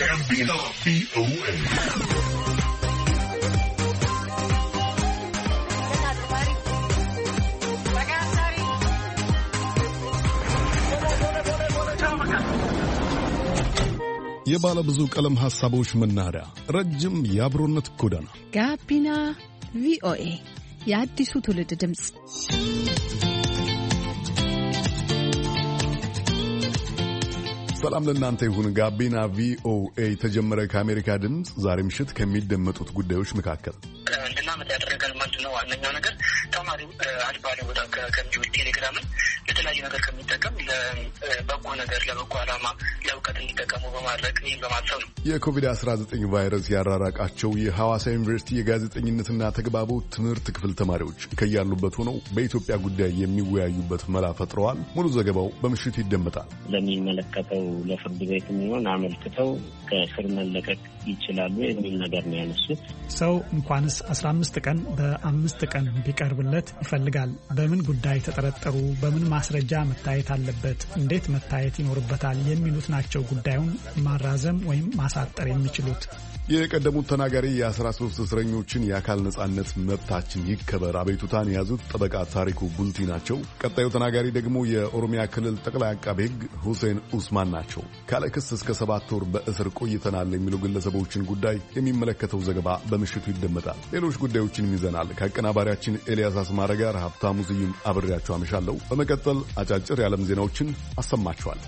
Gambino VOA. የባለ ብዙ ቀለም ሐሳቦች መናኸሪያ ረጅም የአብሮነት ጎዳና ጋቢና ቪኦኤ የአዲሱ ትውልድ ድምጽ። ሰላም ለእናንተ ይሁን። ጋቢና ቪኦኤ ተጀመረ። ከአሜሪካ ድምጽ ዛሬ ምሽት ከሚደመጡት ጉዳዮች መካከል እንድናመጣ ያደረጋል ማለት ነው። ዋነኛው ነገር ተማሪው አልባሌ ቦታ ከሚውል ቴሌግራምን ለተለያዩ ነገር ከሚጠቀም ለበጎ ነገር ለበጎ ዓላማ ለእውቀት እንዲጠቀሙ በማድረግ ይህን በማሰብ ነው። የኮቪድ-19 ቫይረስ ያራራቃቸው የሐዋሳ ዩኒቨርሲቲ የጋዜጠኝነትና ተግባቦት ትምህርት ክፍል ተማሪዎች ከያሉበት ሆነው በኢትዮጵያ ጉዳይ የሚወያዩበት መላ ፈጥረዋል። ሙሉ ዘገባው በምሽት ይደመጣል። ለሚመለከተው ለፍርድ ቤት የሚሆን አመልክተው ከእስር መለቀቅ ይችላሉ የሚል ነገር ነው ያነሱት። ሰው እንኳንስ 15 ቀን በ5 ቀን ቢቀርብለት ይፈልጋል። በምን ጉዳይ ተጠረጠሩ፣ በምን ማስረጃ መታየት አለበት፣ እንዴት መታየት ይኖርበታል የሚሉት ናቸው ጉዳዩን ማራዘም ወይም ማሳጠር የሚችሉት። የቀደሙት ተናጋሪ የ13 እስረኞችን የአካል ነጻነት መብታችን ይከበር አቤቱታን የያዙት ጠበቃ ታሪኩ ቡልቲ ናቸው። ቀጣዩ ተናጋሪ ደግሞ የኦሮሚያ ክልል ጠቅላይ አቃቤ ሕግ ሁሴን ኡስማን ናቸው። ካለ ክስ እስከ 7 ወር በእስር ቆይተናል የሚሉ ግለሰቦችን ጉዳይ የሚመለከተው ዘገባ በምሽቱ ይደመጣል። ሌሎች ጉዳዮችንም ይዘናል። ከአቀናባሪያችን ኤልያስ አስማረ ጋር ሀብታሙ ስዩም አብሬያቸው አመሻለሁ። በመቀጠል አጫጭር የዓለም ዜናዎችን አሰማችኋለሁ።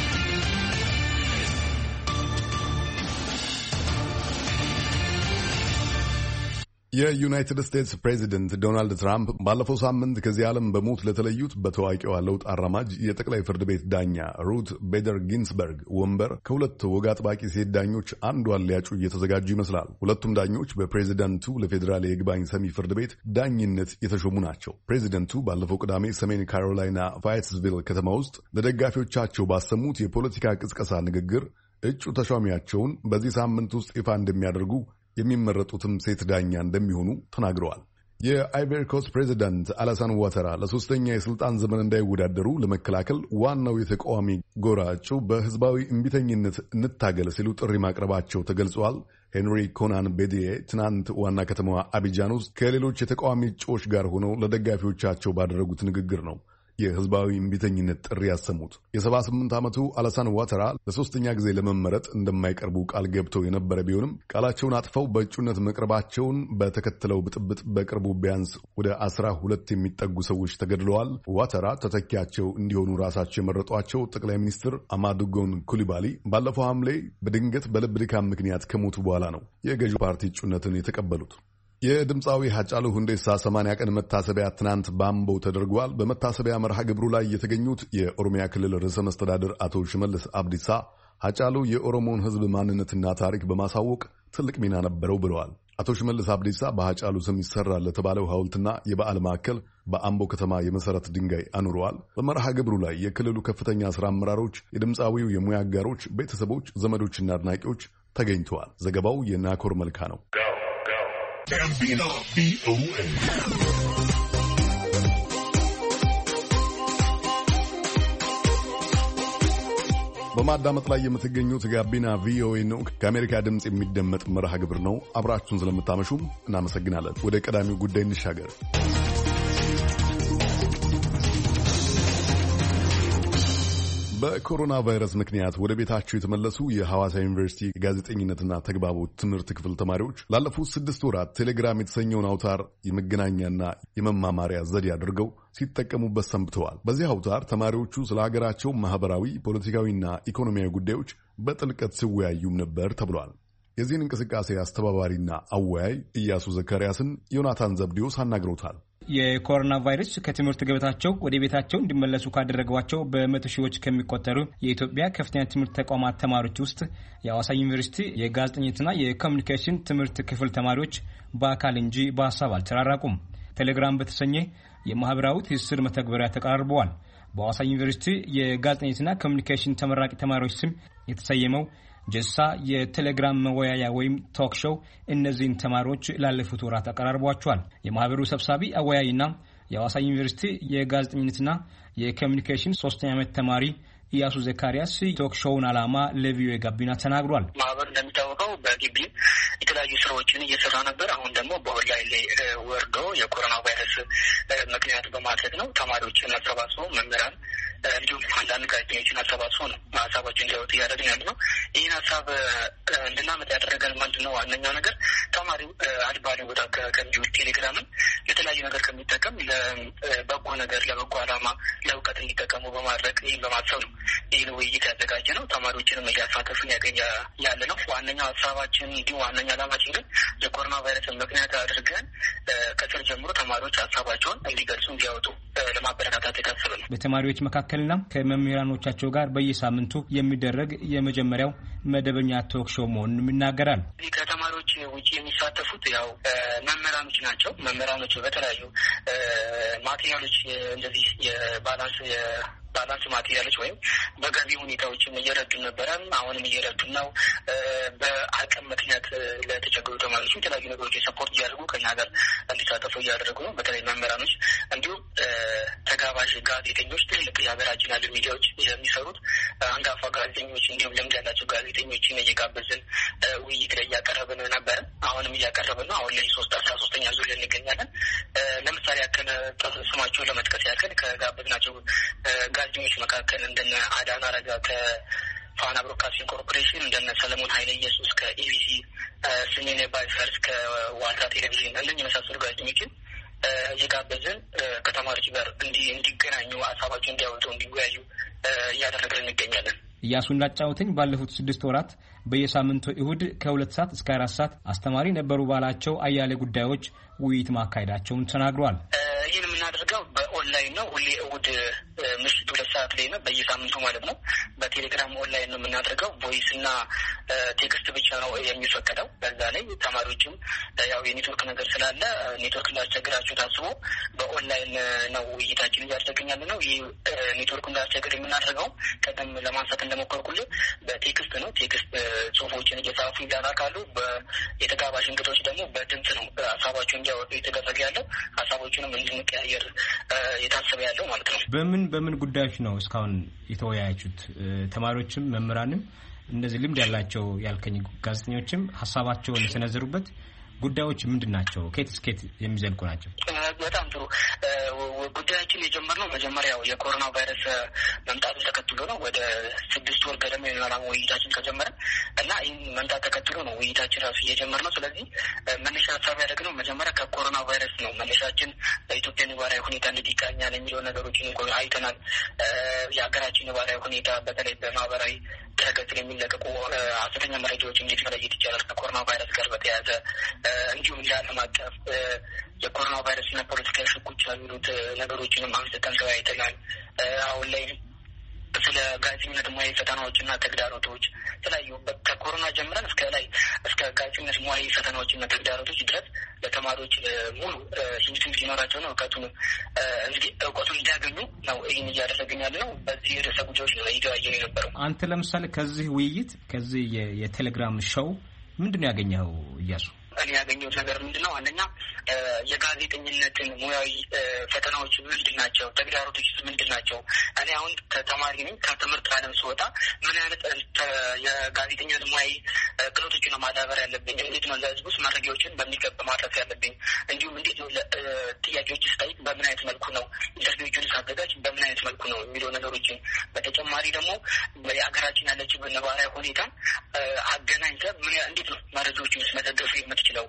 የዩናይትድ ስቴትስ ፕሬዚደንት ዶናልድ ትራምፕ ባለፈው ሳምንት ከዚህ ዓለም በሞት ለተለዩት በታዋቂዋ ለውጥ አራማጅ የጠቅላይ ፍርድ ቤት ዳኛ ሩት ቤደር ጊንስበርግ ወንበር ከሁለት ወግ አጥባቂ ሴት ዳኞች አንዷን ሊያጩ እየተዘጋጁ ይመስላል። ሁለቱም ዳኞች በፕሬዚደንቱ ለፌዴራል የይግባኝ ሰሚ ፍርድ ቤት ዳኝነት የተሾሙ ናቸው። ፕሬዚደንቱ ባለፈው ቅዳሜ ሰሜን ካሮላይና ፋይትስቪል ከተማ ውስጥ ለደጋፊዎቻቸው ባሰሙት የፖለቲካ ቅስቀሳ ንግግር እጩ ተሿሚያቸውን በዚህ ሳምንት ውስጥ ይፋ እንደሚያደርጉ የሚመረጡትም ሴት ዳኛ እንደሚሆኑ ተናግረዋል። የአይቨሪ ኮስት ፕሬዚዳንት አላሳን ዋተራ ለሶስተኛ የስልጣን ዘመን እንዳይወዳደሩ ለመከላከል ዋናው የተቃዋሚ ጎራ እጩ በህዝባዊ እምቢተኝነት እንታገል ሲሉ ጥሪ ማቅረባቸው ተገልጿል። ሄንሪ ኮናን ቤዲዬ ትናንት ዋና ከተማዋ አቢጃን ውስጥ ከሌሎች የተቃዋሚ እጩዎች ጋር ሆነው ለደጋፊዎቻቸው ባደረጉት ንግግር ነው የህዝባዊ እምቢተኝነት ጥሪ ያሰሙት። የ78 ዓመቱ አላሳን ዋተራ ለሶስተኛ ጊዜ ለመመረጥ እንደማይቀርቡ ቃል ገብተው የነበረ ቢሆንም ቃላቸውን አጥፈው በእጩነት መቅረባቸውን በተከተለው ብጥብጥ በቅርቡ ቢያንስ ወደ 12 የሚጠጉ ሰዎች ተገድለዋል። ዋተራ ተተኪያቸው እንዲሆኑ ራሳቸው የመረጧቸው ጠቅላይ ሚኒስትር አማዱጎን ኩሊባሊ ባለፈው ሐምሌ በድንገት በልብ ድካም ምክንያት ከሞቱ በኋላ ነው የገዢው ፓርቲ እጩነትን የተቀበሉት። የድምፃዊ ሃጫሉ ሁንዴሳ 80 ቀን መታሰቢያ ትናንት በአምቦ ተደርጓል። በመታሰቢያ መርሃ ግብሩ ላይ የተገኙት የኦሮሚያ ክልል ርዕሰ መስተዳድር አቶ ሽመልስ አብዲሳ ሃጫሉ የኦሮሞን ሕዝብ ማንነትና ታሪክ በማሳወቅ ትልቅ ሚና ነበረው ብለዋል። አቶ ሽመልስ አብዲሳ በሃጫሉ ስም ይሰራል ለተባለው ሐውልትና የበዓል ማዕከል በአምቦ ከተማ የመሰረት ድንጋይ አኑረዋል። በመርሃ ግብሩ ላይ የክልሉ ከፍተኛ ስራ አመራሮች፣ የድምፃዊው የሙያ አጋሮች፣ ቤተሰቦች፣ ዘመዶችና አድናቂዎች ተገኝተዋል። ዘገባው የናኮር መልካ ነው። ጋቢና ቪኦኤ በማዳመጥ ላይ የምትገኙት ጋቢና ቪኦኤ ነው። ከአሜሪካ ድምፅ የሚደመጥ መርሃ ግብር ነው። አብራችሁን ስለምታመሹም እናመሰግናለን። ወደ ቀዳሚው ጉዳይ እንሻገር። በኮሮና ቫይረስ ምክንያት ወደ ቤታቸው የተመለሱ የሐዋሳ ዩኒቨርሲቲ የጋዜጠኝነትና ተግባቦት ትምህርት ክፍል ተማሪዎች ላለፉት 6 ወራት ቴሌግራም የተሰኘውን አውታር የመገናኛና የመማማሪያ ዘዴ አድርገው ሲጠቀሙበት ሰንብተዋል። በዚህ አውታር ተማሪዎቹ ስለ ሀገራቸው ማህበራዊ፣ ፖለቲካዊና ኢኮኖሚያዊ ጉዳዮች በጥልቀት ሲወያዩም ነበር ተብሏል። የዚህን እንቅስቃሴ አስተባባሪና አወያይ ኢያሱ ዘካርያስን ዮናታን ዘብዲዮስ አናግሮታል። የኮሮና ቫይረስ ከትምህርት ገበታቸው ወደ ቤታቸው እንዲመለሱ ካደረጓቸው በመቶ ሺዎች ከሚቆጠሩ የኢትዮጵያ ከፍተኛ ትምህርት ተቋማት ተማሪዎች ውስጥ የሐዋሳ ዩኒቨርሲቲ የጋዜጠኝነትና የኮሙኒኬሽን ትምህርት ክፍል ተማሪዎች በአካል እንጂ በሀሳብ አልተራራቁም። ቴሌግራም በተሰኘ የማህበራዊ ትስስር መተግበሪያ ተቀራርበዋል። በሐዋሳ ዩኒቨርሲቲ የጋዜጠኝነትና ኮሙኒኬሽን ተመራቂ ተማሪዎች ስም የተሰየመው ጀሳ የቴሌግራም መወያያ ወይም ቶክ ሾው እነዚህን ተማሪዎች ላለፉት ወራት አቀራርቧቸዋል። የማህበሩ ሰብሳቢ አወያይና የሐዋሳ ዩኒቨርሲቲ የጋዜጠኝነትና የኮሙኒኬሽን 3ኛ ዓመት ተማሪ ኢያሱ ዘካሪያስ ቶክ ሾውን ዓላማ ለቪኦኤ ጋቢና ተናግሯል። ማህበር እንደሚታወቀው በግቢ የተለያዩ ስራዎችን እየሰራ ነበር። አሁን ደግሞ በኦንላይን ላይ ወርዶ የኮሮና ቫይረስ ምክንያት በማድረግ ነው ተማሪዎችን አሰባስቦ መምህራን እንዲሁም አንዳንድ ጋዜጠኞችን አሰባስቦ ነው ሀሳቦችን እንዲያወጡ እያደረግን ያለ ነው። ይህን ሀሳብ እንድናመጣ ያደረገን ምንድን ነው? ዋነኛው ነገር ተማሪው አልባሌ ቦታ ከሚውል ቴሌግራምን ለተለያዩ ነገር ከሚጠቀም ለበጎ ነገር ለበጎ ዓላማ ለእውቀት እንዲጠቀሙ በማድረግ ይህን በማሰብ ነው ይህን ውይይት ያዘጋጀ ነው። ተማሪዎችንም እያሳተፍን ያለ ነው። ዋነኛው ሀሳባችን እንዲሁም ዋነኛ ዓላማችን ግን የኮሮና ቫይረስን ምክንያት አድርገን ከስር ጀምሮ ተማሪዎች ሀሳባቸውን እንዲገልጹ እንዲያወጡ ለማበረታታት የታሰበ ነው። በተማሪዎች መካከልና ከመምህራኖቻቸው ጋር በየሳምንቱ የሚደረግ የመጀመሪያው መደበኛ ቶክ ሾው መሆኑን ይናገራል። ከተማሪዎች ውጭ የሚሳተፉት ያው መምህራኖች ናቸው። መምህራኖች በተለያዩ ማቴሪያሎች እንደዚህ ባላንስ ማቴሪያሎች ወይም በገቢ ሁኔታዎችን እየረዱን ነበረ። አሁንም እየረዱን ነው። በአቅም ምክንያት ለተቸገሩ ተማሪዎች የተለያዩ ነገሮች ሰፖርት እያደረጉ ከኛ ጋር እንዲሳተፉ እያደረጉ ነው። በተለይ መምህራኖች እንዲሁም ተጋባዥ ጋዜጠኞች፣ ትልቅ የሀገራችን ያሉ ሚዲያዎች የሚሰሩት አንጋፋ ጋዜጠኞች እንዲሁም ልምድ ያላቸው ጋዜጠኞችን እየጋበዝን ውይይት ላይ እያቀረብን ነበረ። አሁንም እያቀረብን ነው። አሁን ላይ 13ኛ ዙር ላይ እንገኛለን። ለምሳሌ ያክል ስማቸውን ለመጥቀስ ያክል ከጋበዝናቸው ጋዜጠኞች መካከል እንደነ አዳና ረጋ ከፋና ብሮድካስቲንግ ኮርፖሬሽን፣ እንደነ ሰለሞን ኃይለ ኢየሱስ ከኢቢሲ፣ ስሜኔ ባይፈርስ ከዋልታ ቴሌቪዥን እንደኛ የመሳሰሉ ጋዜጠኞችን እየጋበዝን ከተማሪዎች ጋር እንዲገናኙ ሀሳባቸው እንዲያወጡ እንዲወያዩ እያደረግን እንገኛለን። ኢያሱ እንዳጫወተኝ ባለፉት 6 ወራት በየሳምንቱ እሁድ ከ2 ሰዓት እስከ 4 ሰዓት አስተማሪ ነበሩ ባላቸው አያሌ ጉዳዮች ውይይት ማካሄዳቸውን ተናግሯል። ይህን የምናደርገው በኦንላይን ነው። ሁሌ እሁድ ምሽት 2 ሰዓት ላይ ነው፣ በየሳምንቱ ማለት ነው። በቴሌግራም ኦንላይን ነው የምናደርገው። ቮይስ እና ቴክስት ብቻ ነው የሚፈቀደው። በዛ ላይ ተማሪዎችም ያው የኔትወርክ ነገር ስላለ ኔትወርክ እንዳስቸግራቸው ታስቦ በኦንላይን ነው ውይይታችን እያደረግን ያለ ነው። ይህ ኔትወርክ እንዳስቸግር የምናደርገው ቀደም ለማንሳት እንደሞከርኩልህ በቴክስት ነው። ቴክስት ጽሁፎችን እየጻፉ ይላካሉ። የተጋባዥ እንግዶች ደግሞ በድምጽ ነው ሀሳባቸውን እንዲያወጡ የተደረገ ያለው። ሀሳቦችንም እንድንቀያየር የታሰበ ያለው ማለት ነው። በምን ጉዳዮች ነው እስካሁን የተወያያችሁት? ተማሪዎችም መምህራንም እንደዚህ ልምድ ያላቸው ያልከኝ ጋዜጠኞችም ሀሳባቸውን የሰነዘሩበት ጉዳዮች ምንድን ናቸው? ከየት እስከ የት የሚዘልቁ ናቸው? በጣም ጥሩ። ጉዳያችን የጀመርነው መጀመሪያው የኮሮና ቫይረስ መምጣቱን ተከትሎ ነው። ወደ 6 ወር ገደማ የሚሆን ውይይታችን ከጀመረ እና ይህን መምጣት ተከትሎ ነው ውይይታችን ራሱ እየጀመርነው። ስለዚህ መነሻ ሀሳብ ያደረግነው መጀመሪያ ከኮሮና ቫይረስ ነው። መነሻችን በኢትዮጵያ ነባራዊ ሁኔታ እንዴት ይቃኛል የሚለው ነገሮችን አይተናል። የሀገራችን ነባራዊ ሁኔታ በተለይ በማህበራዊ ድረገጽ የሚለቀቁ ሐሰተኛ መረጃዎች እንዴት መለየት ይቻላል ከኮሮና ቫይረስ ጋር በተያያዘ እንዲሁም ለዓለም አቀፍ የኮሮና ቫይረስ እና ፖለቲካዊ ሽኩቻ የሚሉት ነገሮችንም አንስተን ተወያይተናል። አሁን ላይ ስለ ጋዜጠኝነት ሙያዊ ፈተናዎችና ተግዳሮቶች የተለያዩ ከኮሮና ጀምረን እስከ ጋዜጠኝነት ሙያዊ ፈተናዎችና ተግዳሮቶች ድረስ ለተማሪዎች ሙሉ ሂንት ሊኖራቸው ነው እውቀቱን እንዲያገኙ ነው ይህን እያደረግን ያለ ነው። በዚህ ርዕሰ ጉዳዮች ነው እየተወያየን የነበረው። አንተ ለምሳሌ ከዚህ ውይይት ከዚህ የቴሌግራም ሾው ምንድን ነው ያገኘኸው ኢያሱ? እኔ ያገኘሁት ነገር ምንድን ነው? አንደኛ የጋዜጠኝነትን ሙያዊ ፈተናዎች ምንድን ናቸው? ተግዳሮቶች ምንድን ናቸው? እኔ አሁን ተማሪ ነኝ። ከትምህርት ዓለም ስወጣ ምን አይነት የጋዜጠኝነት ሙያዊ ክህሎቶችን ነው ማዳበር ያለብኝ? እንዴት ነው ለሕዝብ ውስጥ መረጃዎችን በሚገባ ማድረስ ያለብኝ? እንዲሁም እንዴት ነው ጥያቄዎች ስጠይቅ በምን አይነት መልኩ ነው፣ ኢንተርቪዎችን ሳዘጋጅ በምን አይነት መልኩ ነው የሚለው ነገሮችን፣ በተጨማሪ ደግሞ የሀገራችን ያለችበት ነባራዊ ሁኔታ አገናኝተህ እንዴት ነው መረጃዎችን ውስጥ መደገፍ የምትችለው?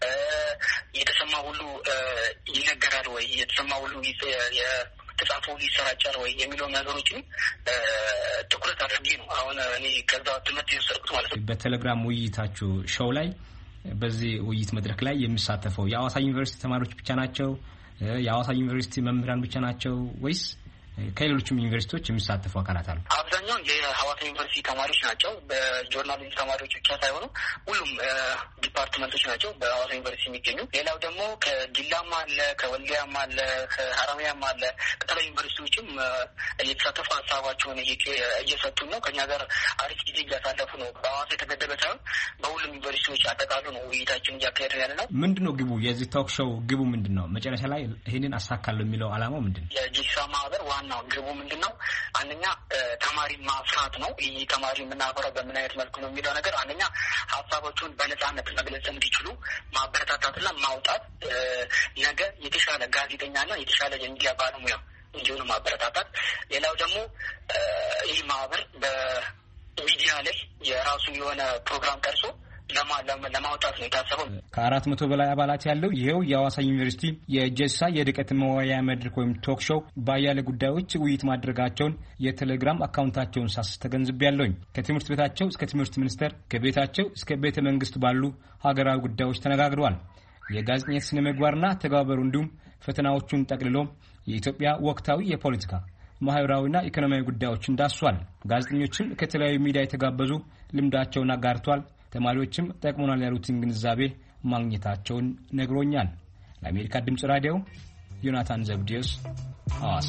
የተሰማ ሁሉ ይነገራል ወይ? የተሰማ ሁሉ የተጻፈው ይሰራጫል ወይ? የሚለው ነገሮችን ትኩረት አድርጌ ነው አሁን እኔ ከዛ ትምህርት የወሰድኩት ማለት ነው። በቴሌግራም ውይይታችሁ ሾው ላይ በዚህ ውይይት መድረክ ላይ የሚሳተፈው የሐዋሳ ዩኒቨርሲቲ ተማሪዎች ብቻ ናቸው? የሐዋሳ ዩኒቨርሲቲ መምህራን ብቻ ናቸው ወይስ ከሌሎችም ዩኒቨርሲቲዎች የሚሳተፉ አካላት አሉ? አብዛኛውን የሐዋሳ ዩኒቨርሲቲ ተማሪዎች ናቸው። በጆርናሊዝም ተማሪዎች ብቻ ሳይሆኑ ሁሉም ዲፓርትመንቶች ናቸው በሐዋሳ ዩኒቨርሲቲ የሚገኙ። ሌላው ደግሞ ከዲላም አለ፣ ከወልዲያም አለ፣ ከሀረማያም አለ። ከተለያዩ ዩኒቨርሲቲዎችም እየተሳተፉ ሀሳባቸውን እየሰጡ ነው። ከኛ ጋር አሪፍ ጊዜ እያሳለፉ ነው። በሐዋሳ የተገደበ ሳይሆን በሁሉም ዩኒቨርሲቲዎች አጠቃሉ ነው ውይይታችን እያካሄድን ያለ ነው። ምንድነው ግቡ? የዚህ ቶክ ሾው ግቡ ምንድነው? መጨረሻ ላይ ይሄንን አሳካለሁ የሚለው አላማው ምንድነው? የጂሳ ማህበር ዋናው ግቡ ምንድነው? አንደኛ ተማሪ ማፍራት ነው። ይህ ተማሪ የምናፈራው በምን አይነት መልኩ ነው የሚለው ነገር አንደኛ ሀሳቦቹን በነጻነት መግለጽ እንዲችሉ ማበረታታትና ማውጣት፣ ነገ የተሻለ ጋዜጠኛና የተሻለ የሚዲያ ባለሙያ እንዲሆኑ ማበረታታት። ሌላው ደግሞ ይህ ማህበር በሚዲያ ላይ የራሱ የሆነ ፕሮግራም ቀርጾ ለማውጣት ነው የታሰበው። ከ400 በላይ አባላት ያለው ይሄው የሐዋሳ ዩኒቨርሲቲ የጀሳ የድቀት መወያያ መድረክ ወይም ቶክ ሾው በአያሌ ጉዳዮች ውይይት ማድረጋቸውን የቴሌግራም አካውንታቸውን ተገንዝቤያለሁኝ። ከትምህርት ቤታቸው እስከ ትምህርት ሚኒስቴር፣ ከቤታቸው እስከ ቤተ መንግስት ባሉ ሀገራዊ ጉዳዮች ተነጋግረዋል። የጋዜጠኝነት ስነ ምግባርና ተግባሩ እንዲሁም ፈተናዎቹን ጠቅልሎ የኢትዮጵያ ወቅታዊ የፖለቲካ ማህበራዊና ኢኮኖሚያዊ ጉዳዮችን ዳስሷል። ጋዜጠኞችም ከተለያዩ ሚዲያ የተጋበዙ ልምዳቸውን አጋርቷል። ተማሪዎችም ጠቅሞናል ያሉትን ግንዛቤ ማግኘታቸውን ነግሮኛል። ለአሜሪካ ድምጽ ራዲዮ ዮናታን ዘብዲዮስ ሐዋሳ።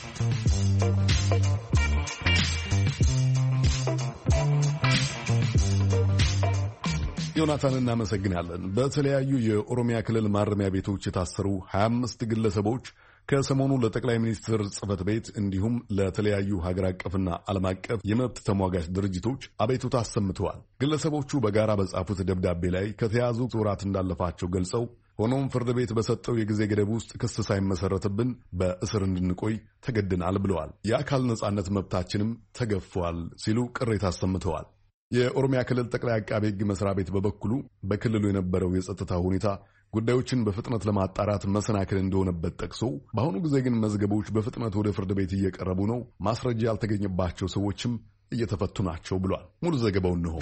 ዮናታን እናመሰግናለን። በተለያዩ የኦሮሚያ ክልል ማረሚያ ቤቶች የታሰሩ 25 ግለሰቦች ከሰሞኑ ለጠቅላይ ሚኒስትር ጽህፈት ቤት እንዲሁም ለተለያዩ ሀገር አቀፍና ዓለም አቀፍ የመብት ተሟጋች ድርጅቶች አቤቱታ አሰምተዋል። ግለሰቦቹ በጋራ በጻፉት ደብዳቤ ላይ ከተያዙ ወራት እንዳለፋቸው ገልጸው ሆኖም ፍርድ ቤት በሰጠው የጊዜ ገደብ ውስጥ ክስ ሳይመሰረትብን በእስር እንድንቆይ ተገድናል ብለዋል። የአካል ነጻነት መብታችንም ተገፏል ሲሉ ቅሬታ አሰምተዋል። የኦሮሚያ ክልል ጠቅላይ አቃቤ ሕግ መስሪያ ቤት በበኩሉ በክልሉ የነበረው የጸጥታ ሁኔታ ጉዳዮችን በፍጥነት ለማጣራት መሰናክል እንደሆነበት ጠቅሶ በአሁኑ ጊዜ ግን መዝገቦች በፍጥነት ወደ ፍርድ ቤት እየቀረቡ ነው፣ ማስረጃ ያልተገኘባቸው ሰዎችም እየተፈቱ ናቸው ብሏል። ሙሉ ዘገባው ነው።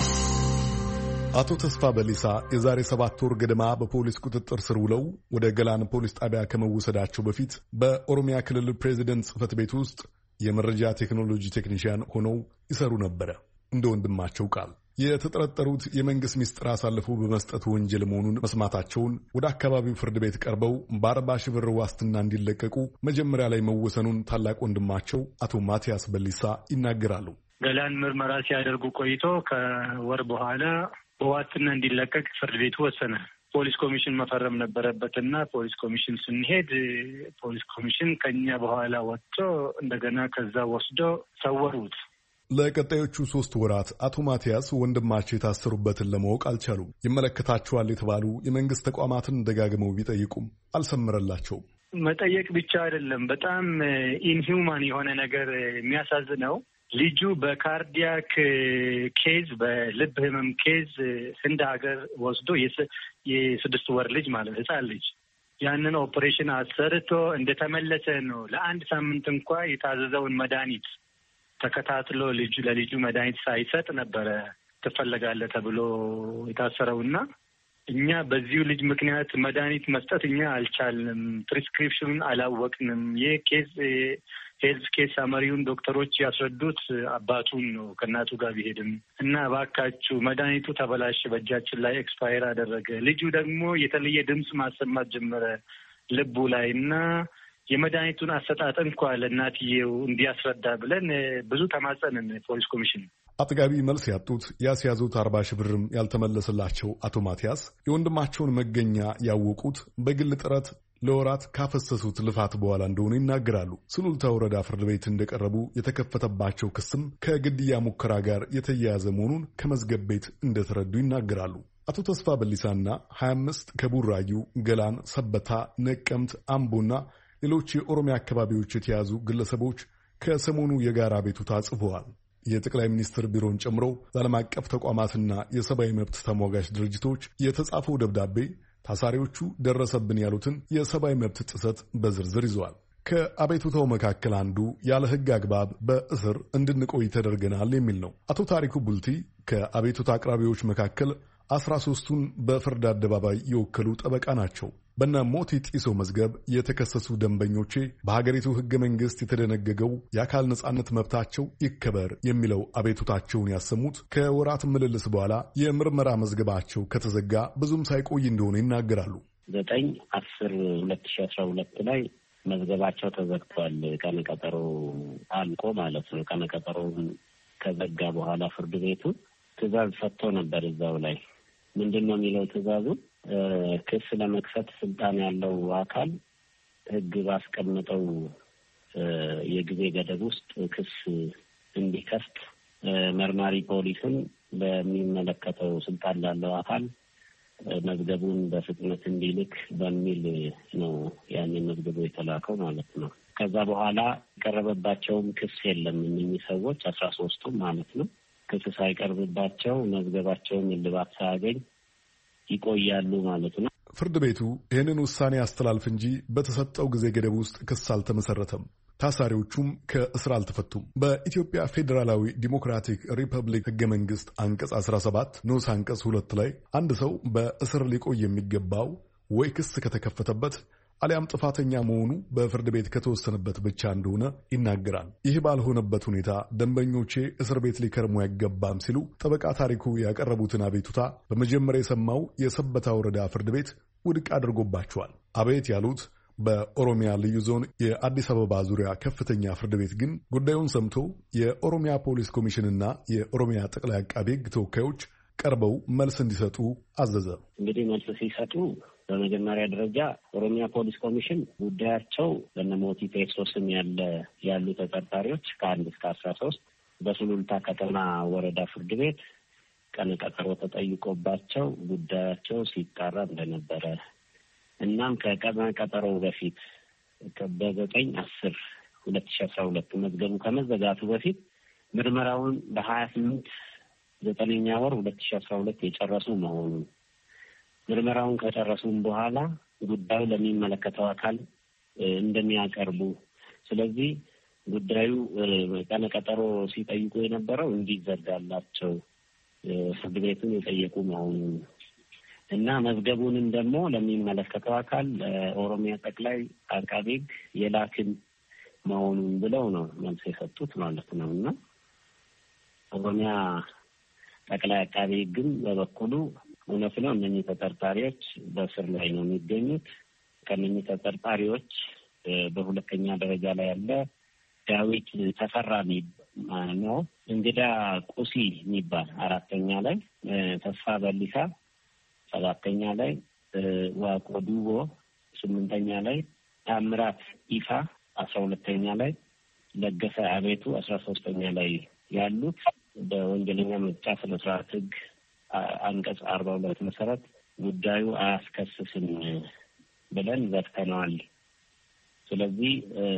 አቶ ተስፋ በሊሳ የዛሬ 7 ወር ገደማ በፖሊስ ቁጥጥር ስር ውለው ወደ ገላን ፖሊስ ጣቢያ ከመወሰዳቸው በፊት በኦሮሚያ ክልል ፕሬዚደንት ጽህፈት ቤት ውስጥ የመረጃ ቴክኖሎጂ ቴክኒሽያን ሆነው ይሰሩ ነበረ። እንደ ወንድማቸው ቃል የተጠረጠሩት የመንግስት ሚስጥር አሳልፎ በመስጠት ወንጀል መሆኑን መስማታቸውን ወደ አካባቢው ፍርድ ቤት ቀርበው በ40 ሺህ ብር ዋስትና እንዲለቀቁ መጀመሪያ ላይ መወሰኑን ታላቅ ወንድማቸው አቶ ማቲያስ በሊሳ ይናገራሉ። ገላን ምርመራ ሲያደርጉ ቆይቶ ከወር በኋላ በዋስትና እንዲለቀቅ ፍርድ ቤቱ ወሰነ። ፖሊስ ኮሚሽን መፈረም ነበረበትና ፖሊስ ኮሚሽን ስንሄድ ፖሊስ ኮሚሽን ከኛ በኋላ ወጥቶ እንደገና ከዛ ወስዶ ሰወሩት። ለቀጣዮቹ 3 ወራት አቶ ማቲያስ ወንድማቸው የታሰሩበትን ለማወቅ አልቻሉም። ይመለከታቸዋል የተባሉ የመንግስት ተቋማትን ደጋግመው ቢጠይቁም አልሰመረላቸውም። መጠየቅ ብቻ አይደለም፣ በጣም ኢንሂውማን የሆነ ነገር የሚያሳዝነው ልጁ በካርዲያክ ኬዝ በልብ ህመም ኬዝ ህንድ ሀገር ወስዶ የ6 ወር ልጅ ማለት ህፃን ልጅ ያንን ኦፕሬሽን አሰርቶ እንደተመለሰ ነው ለ1 ሳምንት እንኳ የታዘዘውን መድኃኒት ተከታትሎ ለልጁ መድኃኒት ሳይሰጥ ነበረ ትፈለጋለህ ተብሎ የታሰረውና እኛ በዚሁ ልጅ ምክንያት መድኃኒት መስጠት እኛ አልቻልንም። ፕሪስክሪፕሽኑን አላወቅንም። ይህ ኬዝ ሄልዝ ኬስ ሳመሪውን ዶክተሮች ያስረዱት አባቱን ነው ከእናቱ ጋር ቢሄድም እና እባካችሁ መድኃኒቱ ተበላሸ፣ በእጃችን ላይ ኤክስፓየር አደረገ። ልጁ ደግሞ የተለየ ድምፅ ማሰማት ጀመረ ልቡ ላይ እና የመድኃኒቱን አሰጣጥ እንኳ ለእናትየው እንዲያስረዳ ብለን ብዙ ተማጸንን ፖሊስ ኮሚሽን። አጥጋቢ መልስ ያጡት ያስያዙት 40 ሺህ ብርም ያልተመለሰላቸው አቶ ማቲያስ የወንድማቸውን መገኛ ያወቁት በግል ጥረት ለወራት ካፈሰሱት ልፋት በኋላ እንደሆነ ይናገራሉ። ሱሉልታ ወረዳ ፍርድ ቤት እንደቀረቡ የተከፈተባቸው ክስም ከግድያ ሙከራ ጋር የተያያዘ መሆኑን ከመዝገብ ቤት እንደተረዱ ይናገራሉ። አቶ ተስፋ በሊሳና 25 ከቡራዩ፣ ገላን፣ ሰበታ፣ ነቀምት፣ አምቦና ሌሎች የኦሮሚያ አካባቢዎች የተያዙ ግለሰቦች ከሰሞኑ የጋራ ቤቱታ ጽፈዋል። የጠቅላይ ሚኒስትር ቢሮን ጨምሮ ለዓለም አቀፍ ተቋማትና የሰብአዊ መብት ተሟጋች ድርጅቶች የተጻፈው ደብዳቤ ታሳሪዎቹ ደረሰብን ያሉትን የሰብአዊ መብት ጥሰት በዝርዝር ይዘዋል። ከአቤቱታው መካከል አንዱ ያለ ሕግ አግባብ በእስር እንድንቆይ ተደርገናል የሚል ነው። አቶ ታሪኩ ቡልቲ ከአቤቱታ አቅራቢዎች መካከል 13ቱን በፍርድ አደባባይ የወከሉ ጠበቃ ናቸው። በእነ ሞቲ ጢሶ መዝገብ የተከሰሱ ደንበኞቼ በሀገሪቱ ሕገ መንግሥት የተደነገገው የአካል ነጻነት መብታቸው ይከበር የሚለው አቤቱታቸውን ያሰሙት ከወራት ምልልስ በኋላ የምርመራ መዝገባቸው ከተዘጋ ብዙም ሳይቆይ እንደሆነ ይናገራሉ። 9/10/2012 ላይ መዝገባቸው ተዘግቷል። ቀነቀጠሮ አልቆ ማለት ነው። ቀነቀጠሮውን ከዘጋ በኋላ ፍርድ ቤቱ ትዕዛዝ ሰጥቶ ነበር። እዛው ላይ ምንድነው የሚለው ትዕዛዙ? ክስ ለመክፈት ስልጣን ያለው አካል ሕግ ባስቀመጠው የጊዜ ገደብ ውስጥ ክስ እንዲከፍት መርማሪ ፖሊስን በሚመለከተው ስልጣን ላለው አካል መዝገቡን በፍጥነት እንዲልክ በሚል ነው ያንን መዝገቡ የተላከው ማለት ነው። ከዛ በኋላ የቀረበባቸውም ክስ የለም። እነኚህ ሰዎች 13ቱም ማለት ነው ክስ ሳይቀርብባቸው መዝገባቸውን እልባት ሳያገኝ ይቆያሉ ማለት ነው። ፍርድ ቤቱ ይህንን ውሳኔ አስተላልፍ እንጂ በተሰጠው ጊዜ ገደብ ውስጥ ክስ አልተመሰረተም። ታሳሪዎቹም ከእስር አልተፈቱም። በኢትዮጵያ ፌዴራላዊ ዲሞክራቲክ ሪፐብሊክ ሕገ መንግሥት አንቀጽ 17 ንዑስ አንቀጽ 2 ላይ አንድ ሰው በእስር ሊቆይ የሚገባው ወይ ክስ ከተከፈተበት አሊያም ጥፋተኛ መሆኑ በፍርድ ቤት ከተወሰነበት ብቻ እንደሆነ ይናገራል። ይህ ባልሆነበት ሁኔታ ደንበኞቼ እስር ቤት ሊከርሙ አይገባም ሲሉ ጠበቃ ታሪኩ ያቀረቡትን አቤቱታ በመጀመሪያ የሰማው የሰበታ ወረዳ ፍርድ ቤት ውድቅ አድርጎባቸዋል። አቤት ያሉት በኦሮሚያ ልዩ ዞን የአዲስ አበባ ዙሪያ ከፍተኛ ፍርድ ቤት ግን ጉዳዩን ሰምቶ የኦሮሚያ ፖሊስ ኮሚሽንና የኦሮሚያ ጠቅላይ አቃቤ ሕግ ተወካዮች ቀርበው መልስ እንዲሰጡ አዘዘ። እንግዲህ መልስ ሲሰጡ በመጀመሪያ ደረጃ ኦሮሚያ ፖሊስ ኮሚሽን ጉዳያቸው በነሞቲ ጢሶ ስም ያሉ ተጠርጣሪዎች ከ1 እስከ 13 በሱሉልታ ከተማ ወረዳ ፍርድ ቤት ቀነ ቀጠሮ ተጠይቆባቸው ጉዳያቸው ሲጣራ እንደነበረ እናም ከቀነ ቀጠሮው በፊት በ9/10/2012 መዝገቡ ከመዘጋቱ በፊት ምርመራውን በ28/9 ወር 2012 የጨረሱ መሆኑን ምርመራውን ከጨረሱም በኋላ ጉዳዩ ለሚመለከተው አካል እንደሚያቀርቡ፣ ስለዚህ ጉዳዩ ቀነ ቀጠሮ ሲጠይቁ የነበረው እንዲዘጋላቸው ፍርድ ቤቱን የጠየቁ መሆኑን እና መዝገቡንም ደግሞ ለሚመለከተው አካል ኦሮሚያ ጠቅላይ አቃቤ ሕግ የላክን መሆኑን ብለው ነው መልስ የሰጡት ማለት ነው። እና ኦሮሚያ ጠቅላይ አቃቤ ሕግም በበኩሉ እውነት ነው እነኚህ ተጠርጣሪዎች በስር ላይ ነው የሚገኙት። ከእነኚህ ተጠርጣሪዎች በሁለተኛ ደረጃ ላይ ያለ ዳዊት ተፈራሚ ነው፣ እንግዳ ቁሲ የሚባል 4ኛ ላይ፣ ተስፋ በሊሳ 7ኛ ላይ፣ ዋቆ ዱቦ 8ኛ ላይ፣ ታምራት ኢፋ 12ኛ ላይ፣ ለገሰ አቤቱ 13ኛ ላይ ያሉት በወንጀለኛ መቅጫ ስነ ስርዓት ሕግ አንቀጽ 42 መሰረት ጉዳዩ አያስከስስም ብለን ዘግተነዋል። ስለዚህ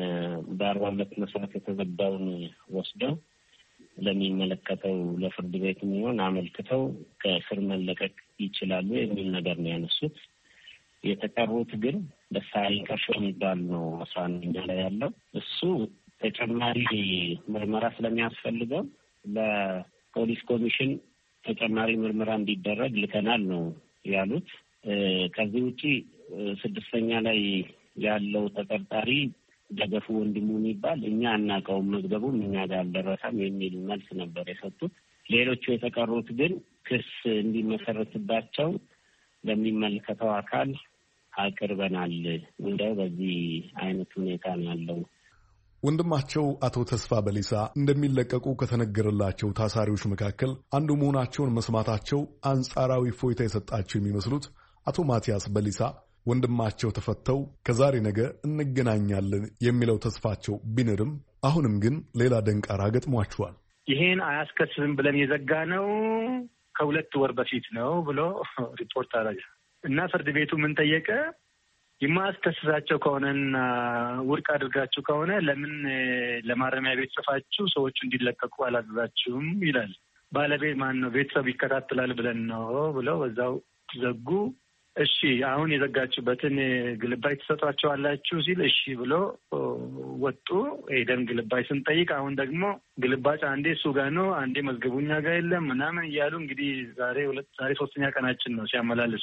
በ42 መሰረት የተዘጋውን ወስደው ለሚመለከተው ለፍርድ ቤት የሚሆን አመልክተው ከእስር መለቀቅ ይችላሉ የሚል ነገር ነው ያነሱት። የተቀሩት ግን ደሳለኝ ከርሾ የሚባል ነው 11ኛ ላይ ያለው። እሱ ተጨማሪ ምርመራ ስለሚያስፈልገው ለፖሊስ ኮሚሽን ተጨማሪ ምርመራ እንዲደረግ ልከናል ነው ያሉት። ከዚህ ውጪ 6ኛ ላይ ያለው ተጠርጣሪ ደገፉ ወንድሙ የሚባል እኛ አናውቀውም፣ መዝገቡም እኛ ጋር አልደረሰም የሚል መልስ ነበር የሰጡት። ሌሎቹ የተቀሩት ግን ክስ እንዲመሰረትባቸው ለሚመለከተው አካል አቅርበናል። እንደው በዚህ አይነት ሁኔታ ነው ያለው። ወንድማቸው አቶ ተስፋ በሊሳ እንደሚለቀቁ ከተነገረላቸው ታሳሪዎች መካከል አንዱ መሆናቸውን መስማታቸው አንጻራዊ ፎይታ የሰጣቸው የሚመስሉት አቶ ማቲያስ በሊሳ ወንድማቸው ተፈተው ከዛሬ ነገ እንገናኛለን የሚለው ተስፋቸው ቢንርም አሁንም ግን ሌላ ደንቃራ ገጥሟቸዋል። ይሄን አያስከስብም ብለን የዘጋነው ከ2 ወር በፊት ነው ብሎ ሪፖርት አደረገ እና ፍርድ ቤቱ ምን ጠየቀ? የማያስከስሳቸው ከሆነና ውድቅ አድርጋችሁ ከሆነ ለምን ለማረሚያ ቤት ጽፋችሁ ሰዎቹ እንዲለቀቁ አላዘዛችሁም ይላል። ባለቤት ማን ነው? ቤተሰብ ይከታተላል ብለን ነው ብለው በዛው ዘጉ። እሺ አሁን የዘጋችሁበትን ግልባጭ ትሰጧቸዋላችሁ ሲል እሺ ብሎ ወጡ። ሄደን ግልባጭ ስንጠይቅ አሁን ደግሞ ግልባጭ አንዴ እሱ ጋር ነው፣ አንዴ መዝገቡኛ ጋር የለም ምናምን እያሉ እንግዲህ ዛሬ 3ኛ ቀናችን ነው ሲያመላልሱ።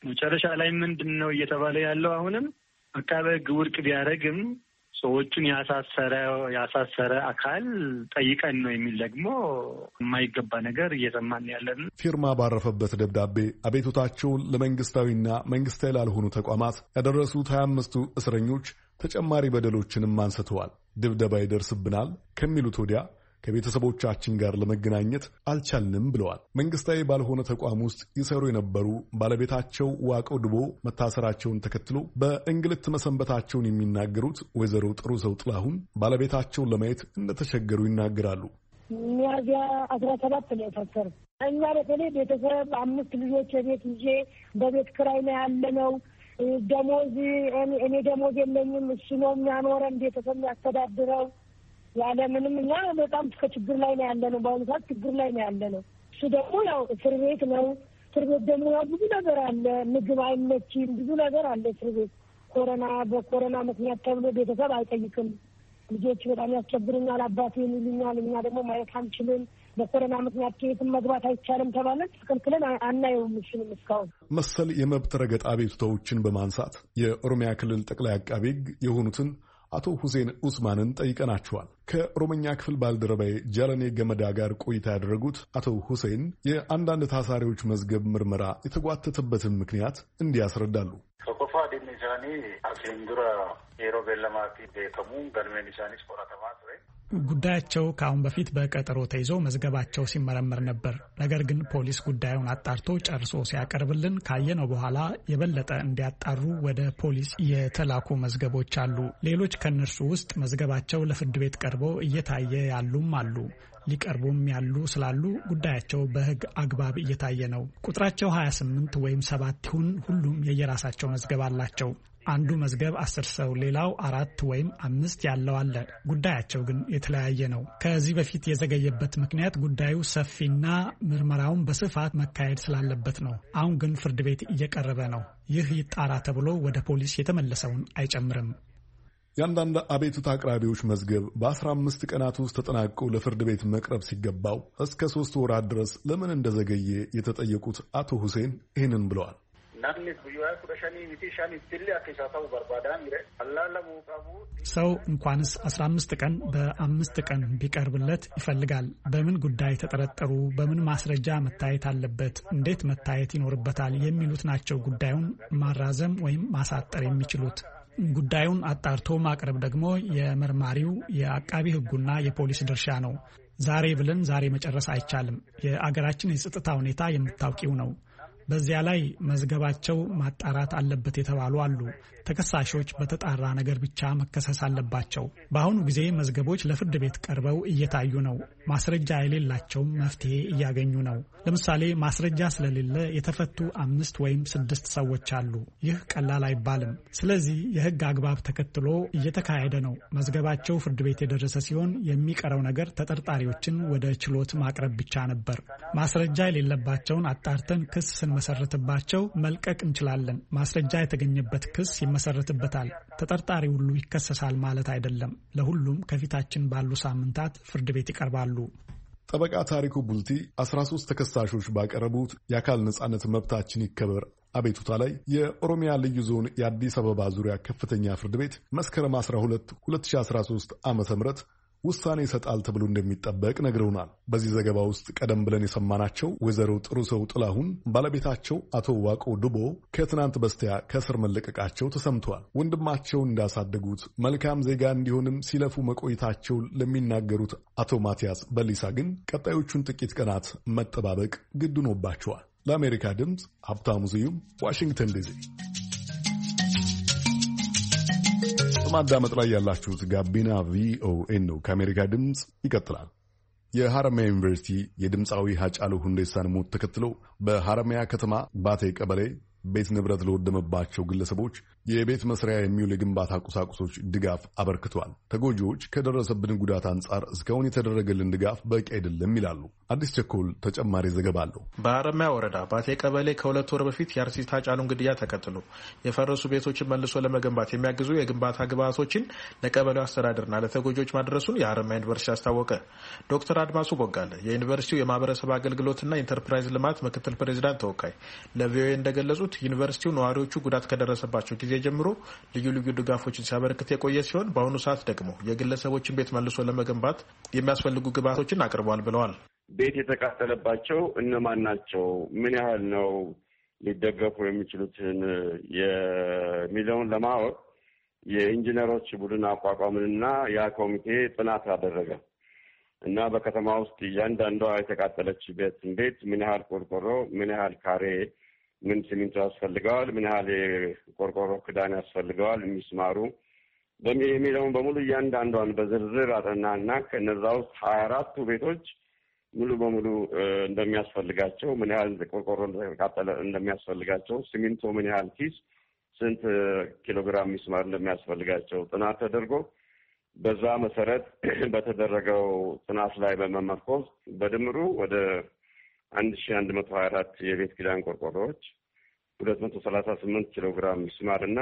መጨረሻ ላይ ምንድነው እየተባለ ያለው? አሁንም አቃቤ ሕግ ውድቅ ቢያደርግም ሰዎቹን ያሳሰረ አካል ጠይቀን ነው የሚል ደግሞ የማይገባ ነገር እየሰማን ያለን። ፊርማ ባረፈበት ደብዳቤ አቤቱታቸውን ለመንግስታዊና መንግስታዊ ላልሆኑ ተቋማት ያደረሱት 25ቱ እስረኞች ተጨማሪ በደሎችንም አንስተዋል። ድብደባ ይደርስብናል ከሚሉት ወዲያ ከቤተሰቦቻችን ጋር ለመገናኘት አልቻልንም ብለዋል። መንግስታዊ ባልሆነ ተቋም ውስጥ ይሰሩ የነበሩ ባለቤታቸው ዋቀው ድቦ መታሰራቸውን ተከትሎ በእንግልት መሰንበታቸውን የሚናገሩት ወይዘሮ ጥሩ ሰው ጥላሁን ባለቤታቸውን ለማየት እንደተቸገሩ ይናገራሉ። ሚያዝያ 17 ነው የታሰሩ። እኛ በተለይ ቤተሰብ 5 ልጆች የቤት ይዤ በቤት ክራይ ነው ያለነው። ደሞዝ እኔ ደሞዝ የለኝም፣ እሱ ነው የሚያኖረን፣ ቤተሰብ የሚያስተዳድረው ያለምንም። እኛ በጣም ከችግር ላይ ነው ያለነው። በአሁኑ ሰዓት ችግር ላይ ነው ያለነው። እሱ ደግሞ ያው እስር ቤት ነው። እስር ቤት ደግሞ ያው ብዙ ነገር አለ። ምግብ አይመችም፣ ብዙ ነገር አለ እስር ቤት። በኮሮና ምክንያት ተብሎ ቤተሰብ አይጠይቅም። ልጆች በጣም ያስቸግሩኛል፣ አባቴ ይሉኛል። እኛ ደግሞ ማየት አንችልም። በኮሮና ምክንያት ከየትም መግባት አይቻልም ተባለን ተከልክለን አናየውም። እሱንም እስካሁን መሰል የመብት ረገጣ አቤቱታዎችን በማንሳት የኦሮሚያ ክልል ጠቅላይ አቃቤ ሕግ የሆኑትን አቶ ሁሴን ኡስማንን ጠይቀናቸዋል። ከኦሮምኛ ክፍል ባልደረባዬ ጃለኔ ገመዳ ጋር ቆይታ ያደረጉት አቶ ሁሴን የአንዳንድ ታሳሪዎች መዝገብ ምርመራ የተጓተተበትን ምክንያት እንዲህ ያስረዳሉ። ጉዳያቸው ከአሁን በፊት በቀጠሮ ተይዞ መዝገባቸው ሲመረመር ነበር። ነገር ግን ፖሊስ ጉዳዩን አጣርቶ ጨርሶ ሲያቀርብልን ካየነው በኋላ የበለጠ እንዲያጣሩ ወደ ፖሊስ የተላኩ መዝገቦች አሉ። ሌሎች ከነርሱ ውስጥ መዝገባቸው ለፍርድ ቤት ቀርበው እየታየ ያሉም አሉ። ሊቀርቡም ያሉ ስላሉ ጉዳያቸው በሕግ አግባብ እየታየ ነው። ቁጥራቸው 28 ወይም 7 ይሁን ሁሉም የየራሳቸው መዝገብ አላቸው። አንዱ መዝገብ 10 ሰው ሌላው 4 ወይም 5 ያለው አለ። ጉዳያቸው ግን የተለያየ ነው። ከዚህ በፊት የዘገየበት ምክንያት ጉዳዩ ሰፊና ምርመራውን በስፋት መካሄድ ስላለበት ነው። አሁን ግን ፍርድ ቤት እየቀረበ ነው። ይህ ይጣራ ተብሎ ወደ ፖሊስ የተመለሰውን አይጨምርም። የአንዳንድ አቤቱታ አቅራቢዎች መዝገብ በ15 ቀናት ውስጥ ተጠናቀው ለፍርድ ቤት መቅረብ ሲገባው እስከ 3 ወራት ድረስ ለምን እንደዘገየ የተጠየቁት አቶ ሁሴን ይህንን ብለዋል። ሰው እንኳንስ 15 ቀን በ5 ቀን ቢቀርብለት ይፈልጋል። በምን ጉዳይ ተጠረጠሩ፣ በምን ማስረጃ መታየት አለበት፣ እንዴት መታየት ይኖርበታል የሚሉት ናቸው ጉዳዩን ማራዘም ወይም ማሳጠር የሚችሉት። ጉዳዩን አጣርቶ ማቅረብ ደግሞ የመርማሪው የአቃቢ ሕጉና የፖሊስ ድርሻ ነው። ዛሬ ብለን ዛሬ መጨረስ አይቻልም። የአገራችን የጸጥታ ሁኔታ የምታውቂው ነው። በዚያ ላይ መዝገባቸው ማጣራት አለበት የተባሉ አሉ። ተከሳሾች በተጣራ ነገር ብቻ መከሰስ አለባቸው። በአሁኑ ጊዜ መዝገቦች ለፍርድ ቤት ቀርበው እየታዩ ነው። ማስረጃ የሌላቸውም መፍትሄ እያገኙ ነው። ለምሳሌ ማስረጃ ስለሌለ የተፈቱ 5 ወይም 6 ሰዎች አሉ። ይህ ቀላል አይባልም። ስለዚህ የሕግ አግባብ ተከትሎ እየተካሄደ ነው። መዝገባቸው ፍርድ ቤት የደረሰ ሲሆን የሚቀረው ነገር ተጠርጣሪዎችን ወደ ችሎት ማቅረብ ብቻ ነበር። ማስረጃ የሌለባቸውን አጣርተን ክስ ስንመሰርትባቸው መልቀቅ እንችላለን። ማስረጃ የተገኘበት ክስ ይመሰርትበታል። ተጠርጣሪ ሁሉ ይከሰሳል ማለት አይደለም። ለሁሉም ከፊታችን ባሉ ሳምንታት ፍርድ ቤት ይቀርባሉ። ጠበቃ ታሪኩ ቡልቲ 13 ተከሳሾች ባቀረቡት የአካል ነጻነት መብታችን ይከበር አቤቱታ ላይ የኦሮሚያ ልዩ ዞን የአዲስ አበባ ዙሪያ ከፍተኛ ፍርድ ቤት መስከረም 12 2013 ዓ.ም ውሳኔ ይሰጣል ተብሎ እንደሚጠበቅ ነግረውናል። በዚህ ዘገባ ውስጥ ቀደም ብለን የሰማናቸው ወይዘሮ ጥሩ ሰው ጥላሁን ባለቤታቸው አቶ ዋቆ ድቦ ከትናንት በስቲያ ከእስር መለቀቃቸው ተሰምተዋል። ወንድማቸው እንዳሳደጉት መልካም ዜጋ እንዲሆንም ሲለፉ መቆየታቸው ለሚናገሩት አቶ ማቲያስ በሊሳ ግን ቀጣዮቹን ጥቂት ቀናት መጠባበቅ ግድ ሆኖባቸዋል። ለአሜሪካ ድምፅ ሀብታሙ ስዩም ዋሽንግተን ዲሲ። በማዳመጥ ላይ ያላችሁት ጋቢና ቪኦኤ ነው። ከአሜሪካ ድምፅ ይቀጥላል። የሐረማያ ዩኒቨርሲቲ የድምፃዊ ሃጫሉ ሁንዴሳን ሞት ተከትለው በሐረማያ ከተማ ባቴ ቀበሌ ቤት ንብረት ለወደመባቸው ግለሰቦች የቤት መስሪያ የሚውል የግንባታ ቁሳቁሶች ድጋፍ አበርክተዋል። ተጎጂዎች ከደረሰብን ጉዳት አንጻር እስካሁን የተደረገልን ድጋፍ በቂ አይደለም ይላሉ። አዲስ ቸኮል ተጨማሪ ዘገባ አለው። በሀረማያ ወረዳ ባቴ ቀበሌ ከ2 ወር በፊት የአርቲስት ሃጫሉን ግድያ ተከትሎ የፈረሱ ቤቶችን መልሶ ለመገንባት የሚያግዙ የግንባታ ግብዓቶችን ለቀበሌው አስተዳደርና ለተጎጂዎች ማድረሱን የሀረማያ ዩኒቨርሲቲ አስታወቀ። ዶክተር አድማሱ ቦጋለ የዩኒቨርሲቲው የማህበረሰብ አገልግሎትና ኢንተርፕራይዝ ልማት ምክትል ፕሬዚዳንት ተወካይ ለቪኦኤ እንደገለጹት ዩኒቨርሲቲው ነዋሪዎቹ ጉዳት ከደረሰባቸው ጊዜ ጀምሮ ልዩ ልዩ ድጋፎችን ሲያበረክት የቆየ ሲሆን በአሁኑ ሰዓት ደግሞ የግለሰቦችን ቤት መልሶ ለመገንባት የሚያስፈልጉ ግብዓቶችን አቅርበዋል ብለዋል። ቤት የተቃጠለባቸው እነማን ናቸው? ምን ያህል ነው ሊደገፉ የሚችሉትን የሚለውን ለማወቅ የኢንጂነሮች ቡድን አቋቋምንና ያ ኮሚቴ ጥናት አደረገ እና በከተማ ውስጥ እያንዳንዷ የተቃጠለች ቤት ምን ያህል ቆርቆሮ፣ ምን ያህል ካሬ፣ ምን ሲሚንቶ ያስፈልገዋል፣ ምን ያህል የቆርቆሮ ክዳን ያስፈልገዋል፣ የሚስማሩ የሚለውን በሙሉ እያንዳንዷን በዝርዝር አጠናና ከነዛ ውስጥ 24ቱ ቤቶች ሙሉ በሙሉ እንደሚያስፈልጋቸው፣ ምን ያህል ቆርቆሮ እንደተቃጠለ እንደሚያስፈልጋቸው፣ ሲሚንቶ ምን ያህል ኪስ፣ ስንት ኪሎግራም ሚስማር እንደሚያስፈልጋቸው ጥናት ተደርጎ በዛ መሰረት በተደረገው ጥናት ላይ በመመርኮዝ በድምሩ ወደ 1124 የቤት ኪዳን ቆርቆሮዎች፣ 238 ኪሎግራም ሚስማርና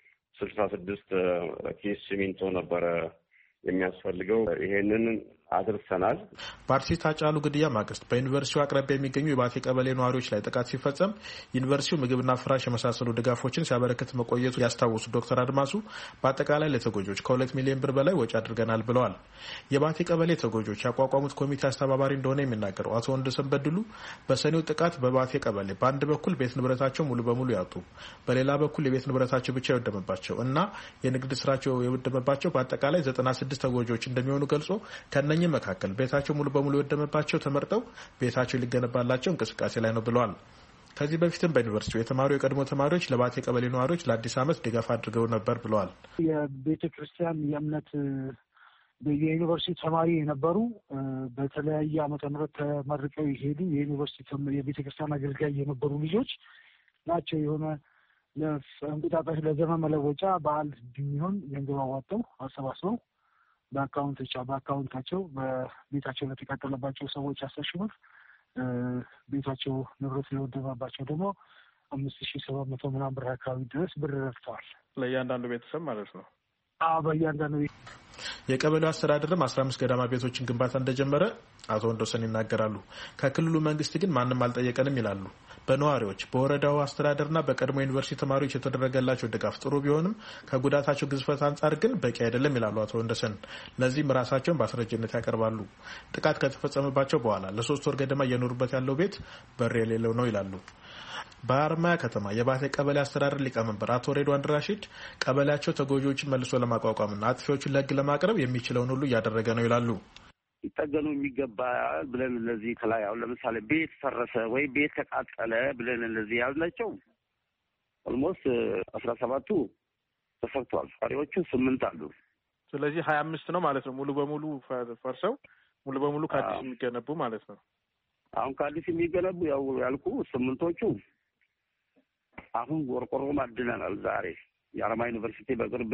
66 ኪስ ሲሚንቶ ነበረ የሚያስፈልገው። ይሄንን አድርሰናል። በአርቲስት ሃጫሉ ግድያ ማግስት በዩኒቨርሲቲው አቅራቢያ የሚገኙ የባቴ ቀበሌ ነዋሪዎች ላይ ጥቃት ሲፈጸም ዩኒቨርሲቲው ምግብና ፍራሽ የመሳሰሉ ድጋፎችን ሲያበረክት መቆየቱ ያስታወሱ ዶክተር አድማሱ በአጠቃላይ ለተጎጆች ከ2 ሚሊዮን ብር በላይ ወጪ አድርገናል ብለዋል። የባቴ ቀበሌ ተጎጆች ያቋቋሙት ኮሚቴ አስተባባሪ እንደሆነ የሚናገረው አቶ ወንድሰን በድሉ በሰኔው ጥቃት በባቴ ቀበሌ በአንድ በኩል ቤት ንብረታቸው ሙሉ በሙሉ ያጡ፣ በሌላ በኩል የቤት ንብረታቸው ብቻ የወደመባቸው እና የንግድ ስራቸው የወደመባቸው በአጠቃላይ 96 ተጎጆች እንደሚሆኑ ገልጾ ከነኚህ መካከል ቤታቸው ሙሉ በሙሉ የወደመባቸው ተመርጠው ቤታቸው ሊገነባላቸው እንቅስቃሴ ላይ ነው ብለዋል። ከዚህ በፊትም በዩኒቨርሲቲው የተማሩ የቀድሞ ተማሪዎች ለባቴ ቀበሌ ነዋሪዎች ለአዲስ ዓመት ድጋፍ አድርገው ነበር ብለዋል። የቤተ ክርስቲያን የእምነት የዩኒቨርሲቲ ተማሪ የነበሩ በተለያየ ዓመተ ምህረት ተመርቀው የሄዱ የዩኒቨርሲቲ የቤተ ክርስቲያን አገልጋይ የነበሩ ልጆች ናቸው። የሆነ ለእንቁጣጣሽ ለዘመን መለወጫ በዓል የሚሆን ገንዘብ አዋጥተው አሰባስበው በአካውንታቸው በቤታቸው ለተቃጠለባቸው ሰዎች 10 ሺህ ብር፣ ቤታቸው ንብረት ለወደመባቸው ደግሞ 5700 ምናምን ብር አካባቢ ድረስ ብር ረድተዋል። ለእያንዳንዱ ቤተሰብ ማለት ነው። በእያንዳንዱ የቀበሌው አስተዳደርም 15 ገዳማ ቤቶችን ግንባታ እንደጀመረ አቶ ወንዶሰን ይናገራሉ። ከክልሉ መንግስት ግን ማንም አልጠየቀንም ይላሉ። በነዋሪዎች በወረዳው አስተዳደርና በቀድሞ ዩኒቨርሲቲ ተማሪዎች የተደረገላቸው ድጋፍ ጥሩ ቢሆንም ከጉዳታቸው ግዝፈት አንጻር ግን በቂ አይደለም ይላሉ አቶ ወንዶሰን። ለዚህም ራሳቸውን በአስረጅነት ያቀርባሉ። ጥቃት ከተፈጸመባቸው በኋላ ለ3 ወር ገደማ እየኖሩበት ያለው ቤት በር የሌለው ነው ይላሉ። በሀረማያ ከተማ የባቴ ቀበሌ አስተዳደር ሊቀመንበር አቶ ሬድዋን ራሺድ ቀበሌያቸው ተጎጂዎችን መልሶ ለማቋቋምና አጥፊዎችን ለሕግ ለማቅረብ የሚችለውን ሁሉ እያደረገ ነው ይላሉ። ይጠገኑ የሚገባ ብለን እነዚህ ከላይ አሁን ለምሳሌ ቤት ፈረሰ ወይ ቤት ተቃጠለ ብለን እነዚህ ያልናቸው ኦልሞስት 17ቱ ተሰርቷል። ቀሪዎቹ 8 አሉ። ስለዚህ 25 ነው ማለት ነው። ሙሉ በሙሉ ፈርሰው ሙሉ በሙሉ ከአዲስ የሚገነቡ ማለት ነው። አሁን ከአዲስ የሚገነቡ ያው ያልኩ 8ቶቹ አሁን ቆርቆሮ ማድነናል። ዛሬ የሀረማያ ዩኒቨርሲቲ በቅርብ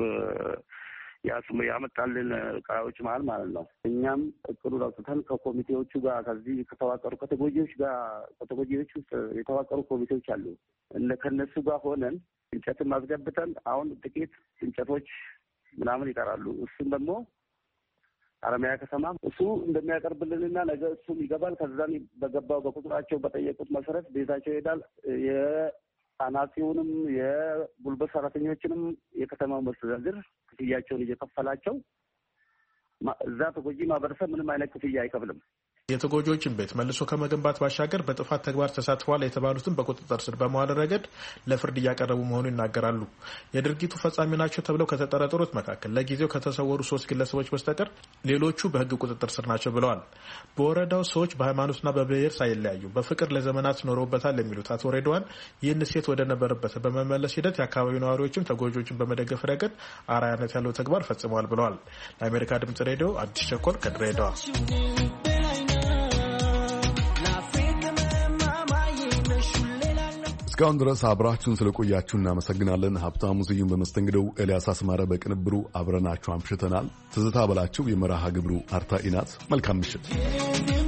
ያመጣልን እቃዎች ማለት ነው። እኛም እቅዱን አውጥተን ከኮሚቴዎቹ ጋር ከዚህ ከተዋቀሩ ከተጎጂዎች ውስጥ የተዋቀሩ ኮሚቴዎች አሉ። ከነሱ ጋር ሆነን እንጨትን ማስገብተን አሁን ጥቂት እንጨቶች ምናምን ይቀራሉ። እሱም ደግሞ ሀረማያ ከተማ እሱ እንደሚያቀርብልንና ነገ እሱም ይገባል። ከዛም በገባው በቁጥራቸው በጠየቁት መሰረት ቤታቸው ይሄዳል። የአናጺውንም የጉልበት ሰራተኞችንም የከተማው መስተዳድር ክፍያቸውን እየከፈላቸው እዛ ተጎጂ ማህበረሰብ ምንም አይነት ክፍያ አይከፍልም። የተጎጂዎችን ቤት መልሶ ከመገንባት ባሻገር በጥፋት ተግባር ተሳትፈዋል የተባሉትን በቁጥጥር ስር በመዋል ረገድ ለፍርድ እያቀረቡ መሆኑን ይናገራሉ። የድርጊቱ ፈጻሚ ናቸው ተብለው ከተጠረጠሩት መካከል ለጊዜው ከተሰወሩ 3 ግለሰቦች በስተቀር ሌሎቹ በሕግ ቁጥጥር ስር ናቸው ብለዋል። በወረዳው ሰዎች በሃይማኖትና በብሔር ሳይለያዩ በፍቅር ለዘመናት ኖረውበታል የሚሉት አቶ ሬድዋን ይህን እሴት ወደ ነበረበት በመመለስ ሂደት የአካባቢው ነዋሪዎችም ተጎጂዎችን በመደገፍ ረገድ አርአያነት ያለው ተግባር ፈጽመዋል ብለዋል። ለአሜሪካ ድምጽ ሬዲዮ አዲስ ቸኮል ከድሬዳዋ። እስካሁን ድረስ አብራችሁን ስለቆያችሁ እናመሰግናለን። ሀብታሙ ስዩም በመስተንግደው፣ ኤልያስ አስማረ በቅንብሩ አብረናችሁ አምሽተናል። ትዝታ በላቸው የመርሃ ግብሩ አርታኢ ናት። መልካም ምሽት።